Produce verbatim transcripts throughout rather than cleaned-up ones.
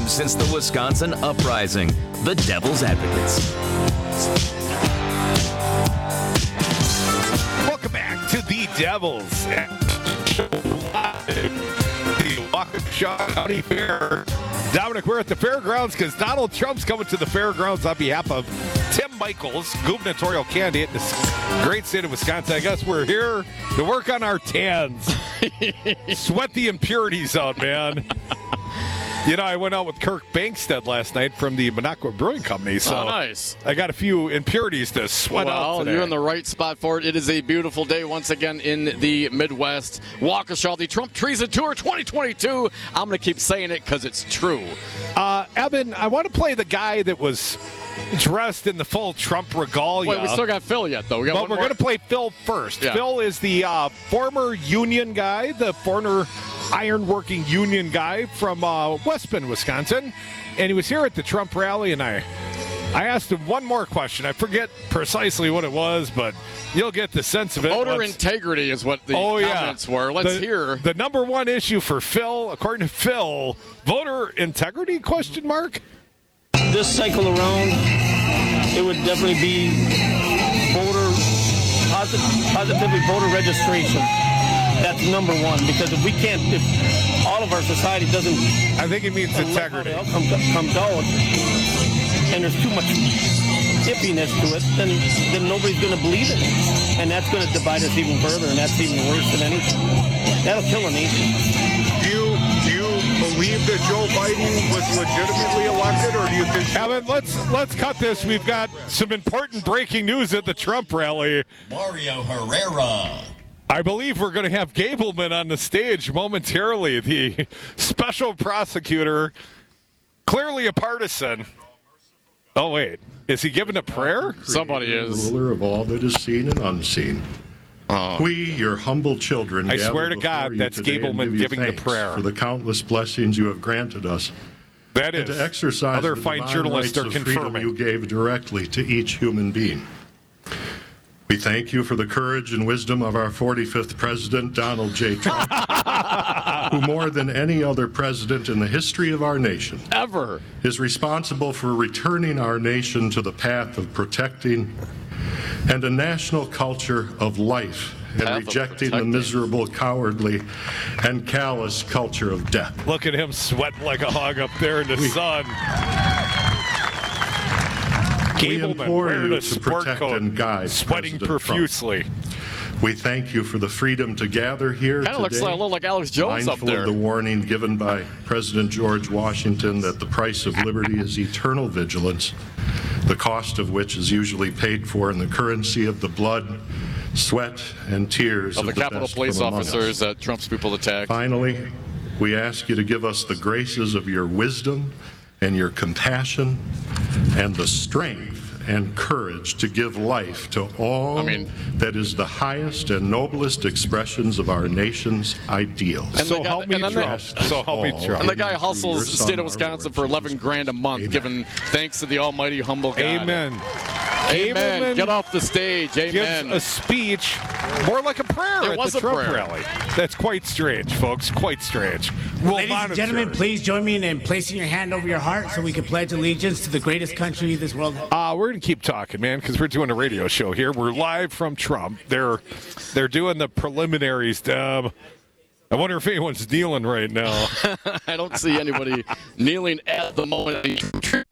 time since the Wisconsin Uprising. The Devil's Advocates. Welcome back to the Devils. The Waukesha County Fair. Dominic, we're at the fairgrounds because Donald Trump's coming to the fairgrounds on behalf of Tim Michels, gubernatorial candidate in the great state of Wisconsin. I guess we're here to work on our tans. Sweat the impurities out, man. You know, I went out with Kirk Bankstead last night from the Minocqua Brewing Company, so oh, nice. I got a few impurities to sweat well, out today. You're in the right spot for it. It is a beautiful day once again in the Midwest. Waukesha, the Trump Treason Tour twenty twenty-two. I'm going to keep saying it because it's true. Uh, Evan, I want to play the guy that was dressed in the full Trump regalia. Wait, we still got Phil yet, though. We got but we're going to play Phil first. Yeah. Phil is the uh, former union guy, the former ironworking union guy from uh, West Bend, Wisconsin. And he was here at the Trump rally, and I, I asked him one more question. I forget precisely what it was, but you'll get the sense of it. Voter Let's, integrity is what the oh, comments yeah. were. Let's the, hear. The number one issue for Phil, according to Phil, voter integrity, question mark? This cycle around, it would definitely be voter, posit- positively voter registration. That's number one, because if we can't, if all of our society doesn't, I think it means integrity. How the outcome comes out, and there's too much iffyness to it, then then nobody's going to believe it, and that's going to divide us even further, and that's even worse than anything. That'll kill a nation. Do you do you believe that Joe Biden was legitimately elected, or do you think? Evan, let's let's cut this. We've got some important breaking news at the Trump rally. Mario Herrera. I believe we're going to have Gableman on the stage momentarily. The special prosecutor, clearly a partisan. Oh, wait. Is he giving a prayer? Somebody is. Ruler of all that is seen and unseen. Oh. We, your humble children, I gather swear to before God, you that's today and Gableman give you giving the thanks prayer. for the countless blessings you have granted us. That and is. to exercise Other the fine divine journalists rights are of freedom confirming. you gave directly to each human being. We thank you for the courage and wisdom of our forty-fifth president, Donald J. Trump, who more than any other president in the history of our nation Ever. is responsible for returning our nation to the path of protecting and a national culture of life and Path of rejecting the protecting. miserable, cowardly, and callous culture of death. Look at him sweating like a hog up there in the sun. We Gableman implore wearing you a to sport protect coat, and guide sweating President Trump. profusely. We thank you for the freedom to gather here Kind of today. looks like, a little like Alex Jones up Mindful there. of the warning given by President George Washington that the price of liberty is eternal vigilance, the cost of which is usually paid for in the currency of the blood, sweat, and tears Of of, the Capitol best Police from among us. officers that Trump's people attacked. Finally, we ask you to give us the graces of your wisdom and your compassion and the strength and courage to give life to all I mean- that is the highest and noblest expressions of our nation's ideals. And So the guy- help me and then the- trust. So help me all trust. And the guy Through hustles your the Son, state of our Wisconsin Lord for eleven Jesus grand a month, Amen. giving thanks to the almighty humble God. Amen. Amen. Gableman Get off the stage. gives Amen. a speech, more like a prayer It at was the a Trump prayer. rally. That's quite strange, folks. Quite strange. We'll Ladies monitor. and gentlemen, please join me in placing your hand over your heart so we can pledge allegiance to the greatest country this world has. Uh, we're going to keep talking, man, because we're doing a radio show here. We're live from Trump. They're they're doing the preliminaries, Deb. I wonder if anyone's kneeling right now. I don't see anybody kneeling at the moment.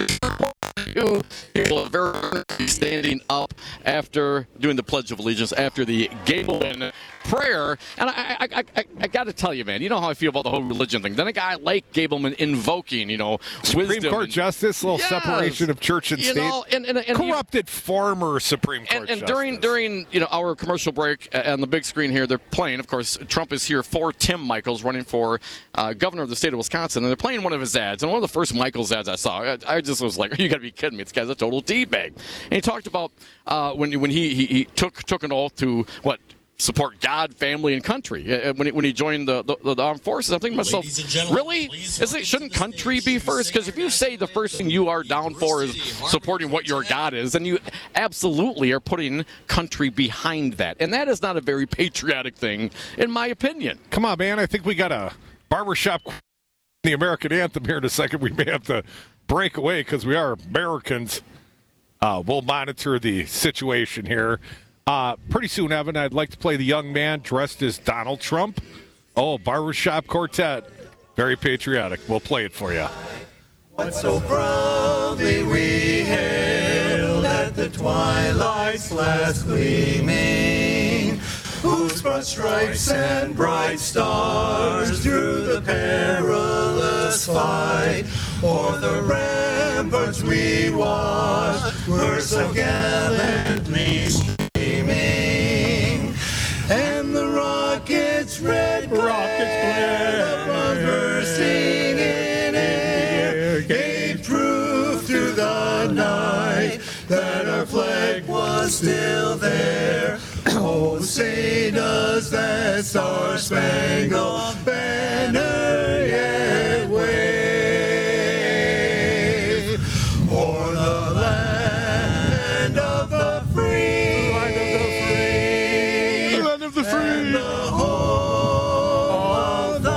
People are very standing up after doing the Pledge of Allegiance, after the Gableman prayer. And I, I, I, I, I got to tell you, man, you know how I feel about the whole religion thing. Then a guy like Gableman invoking, you know, Supreme wisdom Court and- justice, little Yes. separation of church and You state. know, and, and, and you- Corrupted former Supreme Court And, and justice. during during you know our commercial break uh, on the big screen here, they're playing. Of course, Trump is here for Tim Michels, running for uh, governor of the state of Wisconsin, and they're playing one of his ads. And one of the first Michels ads I saw, I, I just was like, "You got to be kidding me! This guy's a total d-bag." And he talked about uh, when when he, he he took took an oath to what. Support God, family, and country. Uh, When he, when he joined the, the, the armed forces, I'm thinking to myself, Ladies and gentlemen, really? please Is welcome it, shouldn't to the country stage be first? Because if you say the first thing you are down for is supporting what your God is, then you absolutely are putting country behind that. And that is not a very patriotic thing, in my opinion. Come on, man. I think we got a barbershop the American anthem here in a second. We may have to break away because we are Americans. Uh, we'll monitor the situation here. Uh, pretty soon, Evan, I'd like to play the young man dressed as Donald Trump. Oh, Barbershop Quartet. Very patriotic. We'll play it for you. What so proudly we hailed at the twilight's last gleaming, whose broad stripes and bright stars through the perilous fight o'er the ramparts we watched were so gallantly streaming, and the rockets' red glare bursting in air gave proof through the night that our flag was still there. Oh, say does that star-spangled banner yet wave o'er the land of the free, land of the free, Land of the free, and the home of the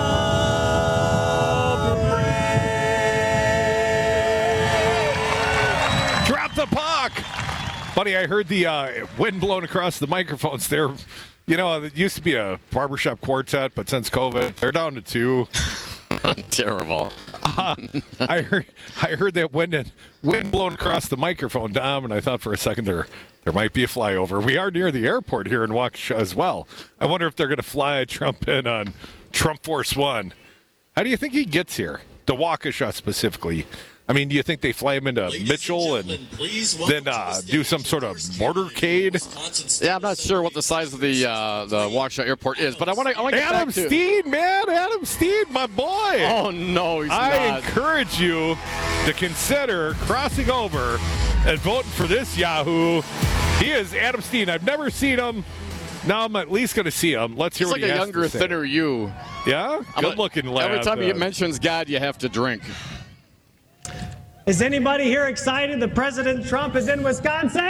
brave. Drop the puck. Buddy, I heard the uh, wind blowing across the microphones there. You know, it used to be a barbershop quartet, but since COVID, they're down to two. Terrible. Uh, I heard I heard that wind and, wind blowing across the microphone, Dom, and I thought for a second there there might be a flyover. We are near the airport here in Waukesha as well. I wonder if they're going to fly Trump in on Trump Force One. How do you think he gets here? To Waukesha specifically. I mean, do you think they fly him into Ladies Mitchell and and please then uh, do some sort of motorcade? Yeah, I'm not sure what the size of the uh, the Waukesha airport is, but I want to. I want to get Adam back to. Steen, man, Adam Steen, my boy. Oh no, he's I not. encourage you to consider crossing over and voting for this Yahoo. He is Adam Steen. I've never seen him. Now I'm at least going to see him. Let's hear He's what like he a has younger, to say. thinner you. Yeah, good-looking lad. Every time he uh, mentions God, you have to drink. Is anybody here excited that President Trump is in Wisconsin?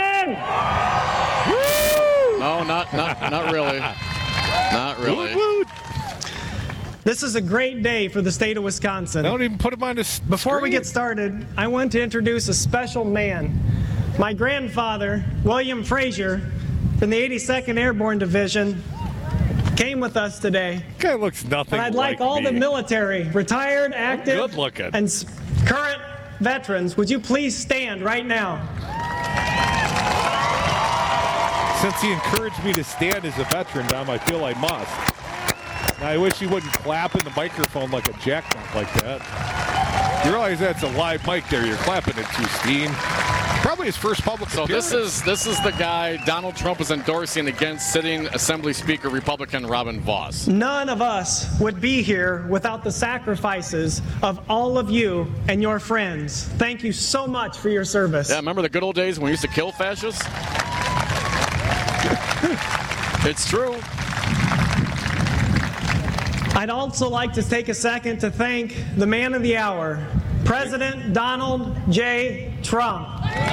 No, not not not really. Not really. woot, woot. This is a great day for the state of Wisconsin. Don't even put him on this. Before we screen. get started, I want to introduce a special man. My grandfather, William Frazier, from the eighty-second Airborne Division, came with us today. Guy looks nothing But I'd like, all me. the military, retired, active, Good looking. and s- current veterans, would you please stand right now? Since he encouraged me to stand as a veteran, Dom, I feel I must. Now, I wish he wouldn't clap in the microphone like a jacknut like that. You realize that's a live mic there. You're clapping it to Steen. Probably his first public So appearance. this is this is the guy Donald Trump is endorsing against sitting Assembly Speaker Republican Robin Vos. None of us would be here without the sacrifices of all of you and your friends. Thank you so much for your service. Yeah, remember the good old days when we used to kill fascists? It's true. I'd also like to take a second to thank the man of the hour, President Donald J. Trump.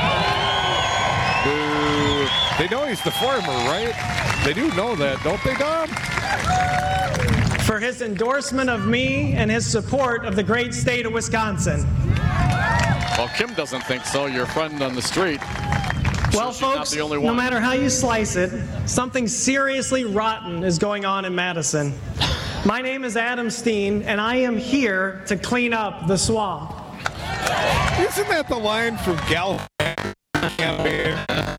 Boo. They know he's the former, right? They do know that, don't they, Dom? For his endorsement of me and his support of the great state of Wisconsin. Well, Kim doesn't think so. Your friend on the street. Well, she's not folks, the only no one. matter how you slice it, something seriously rotten is going on in Madison. My name is Adam Steen, and I am here to clean up the swamp. Isn't that the line from Gal campaign?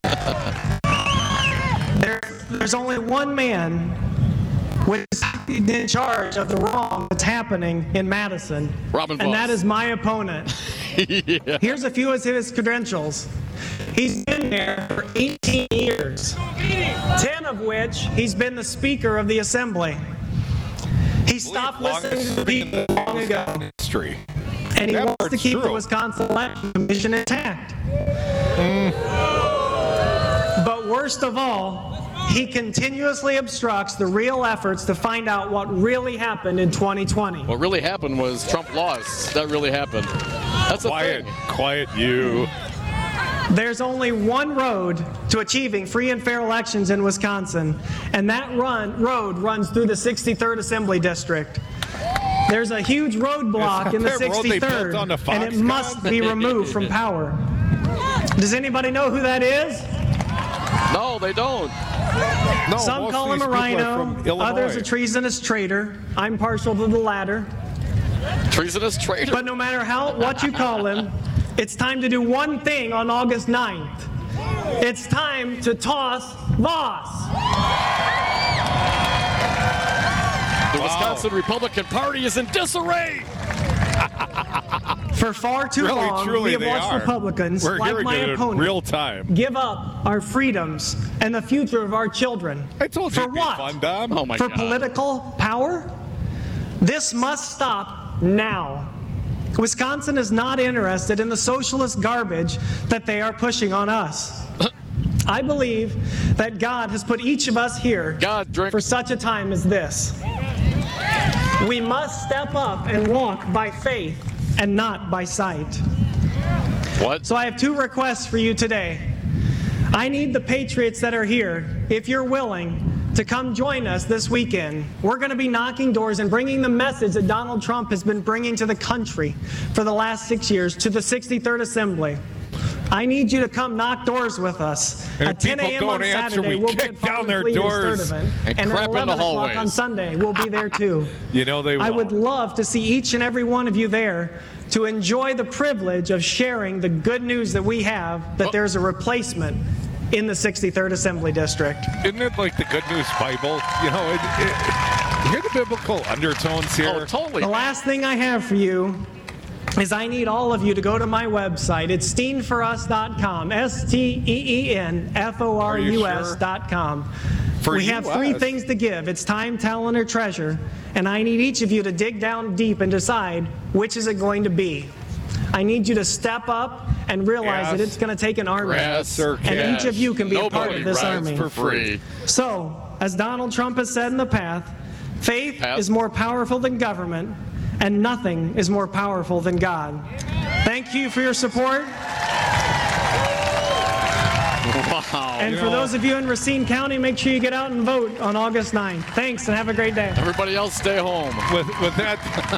There, there's only one man with in charge of the wrong that's happening in Madison, Robin and Vos. that is my opponent. Yeah. Here's a few of his credentials. He's been there for eighteen years, ten of which he's been the Speaker of the Assembly. He stopped listening to people long ago, History. and he That wants to part's keep the true. Wisconsin Election Commission intact. Mm. But worst of all, he continuously obstructs the real efforts to find out what really happened in twenty twenty. What really happened was Trump lost. That really happened. That's a Quiet, thing. quiet you. There's only one road to achieving free and fair elections in Wisconsin, and that run road runs through the sixty-third Assembly District. There's a huge roadblock in the That road they built sixty-third, on the and it Foxconn? must be removed from power. Does anybody know who that is? No, they don't. No, Some most call of him a these people are rhino, from Illinois. others a treasonous traitor. I'm partial to the latter. Treasonous traitor. But no matter how what you call him, it's time to do one thing on August ninth. It's time to toss Voss. The Wisconsin Republican Party is in disarray. For far too Really, long, truly, we have they watched are. Republicans, We're like hearing my it in opponent, real time. give up our freedoms and the future of our children. I told you For it'd be what? fun, Dom. Oh my For God. political power? This must stop now. Wisconsin is not interested in the socialist garbage that they are pushing on us. I believe that God has put each of us here God, drink. for such a time as this. We must step up and walk by faith and not by sight. What? So I have two requests for you today. I need the patriots that are here, if you're willing, to come join us this weekend. We're going to be knocking doors and bringing the message that Donald Trump has been bringing to the country for the last six years to the sixty-third Assembly. I need you to come knock doors with us. And at if ten people a.m. on don't answer, Saturday, we we'll kick be at down their Public Leaders doors Tournament. and And crap at in the eleven o'clock hallways. on Sunday, we'll be there too. You know they will. I would love to see each and every one of you there to enjoy the privilege of sharing the good news that we have that there's a replacement in the sixty-third Assembly District. Isn't it like the Good News Bible? You know, it, it, you hear the biblical undertones here? Oh, totally. The last thing I have for you is I need all of you to go to my website. It's steen for us dot com, S T E E N F O R U S sure? dot com. For We have U S? three things to give. It's time, talent, or treasure. And I need each of you to dig down deep and decide which is it going to be. I need you to step up and realize Yes. that it's going to take an army. Grass or And each cash. of you can be a part Nobody of this rides army. for free. So, as Donald Trump has said in the past, faith Pass. is more powerful than government, and nothing is more powerful than God. Thank you for your support. Wow. And for those of you in Racine County, make sure you get out and vote on August ninth. Thanks, and have a great day. Everybody else stay home. With, with that,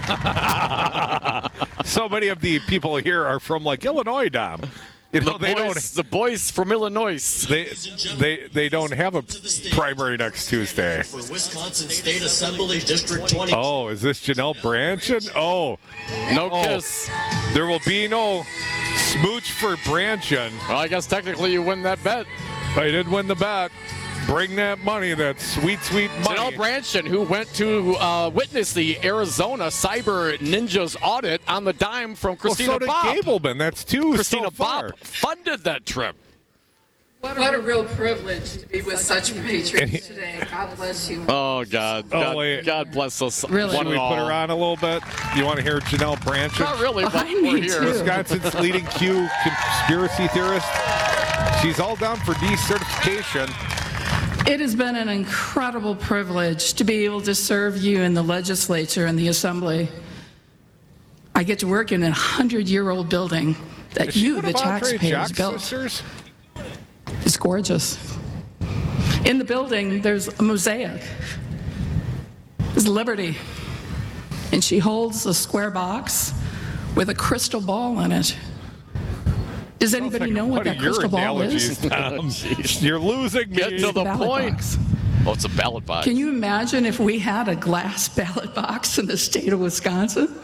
so many of the people here are from like Illinois, Dom. You know, The they boys, the boys from Illinois. don't. They they they don't have a primary next Tuesday. For Wisconsin State Assembly District twenty. Oh, is this Janelle Branchen? Oh, No oh. kiss. There will be no smooch for Branchen. Well, I guess technically you win that bet. I did win the bet. Bring that money, that sweet, sweet money. Janelle Branchen, who went to uh, witness the Arizona Cyber Ninjas audit on the dime from well, Christina so did Bopp. Gableman. That's two Christina so far. Bopp funded that trip. What a, what a real privilege to be with such patriots today. God bless you. Oh, God. Oh, God, wait. God bless us. Really? One Should we and put her all. on a little bit? You want to hear Janelle Branchen? Not really, but I we're need here. to. Wisconsin's leading Q conspiracy theorist. She's all down for decertification. It has been an incredible privilege to be able to serve you in the legislature and the assembly. I get to work in a hundred-year-old building that Is she you, one the of Andre taxpayers, Jack's built. sisters? It's gorgeous. In the building, there's a mosaic. There's Liberty. And she holds a square box with a crystal ball in it. Does anybody know what What are that your crystal ball is? analogies, Tom? You're losing me. Get to the Ballot point. box. Oh, it's a ballot box. Can you imagine if we had a glass ballot box in the state of Wisconsin?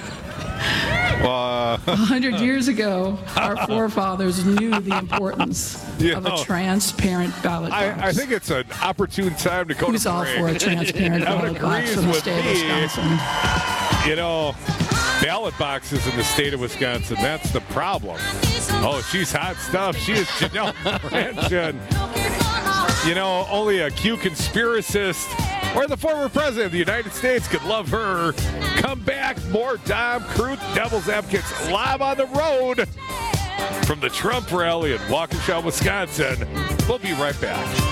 Uh, A hundred years ago, our forefathers knew the importance You of know, a transparent ballot box. I, I think it's an opportune time to go Who's to all break. for a transparent That ballot box agrees in the with state of me. Wisconsin? You know, ballot boxes in the state of Wisconsin, that's the problem. Oh, she's hot stuff. She is Janelle Branchen. You know, only a Q conspiracist or the former president of the United States could love her. Come back, more Dom Crude Devil's Advocates live on the road from the Trump rally in Waukesha, Wisconsin. We'll be right back.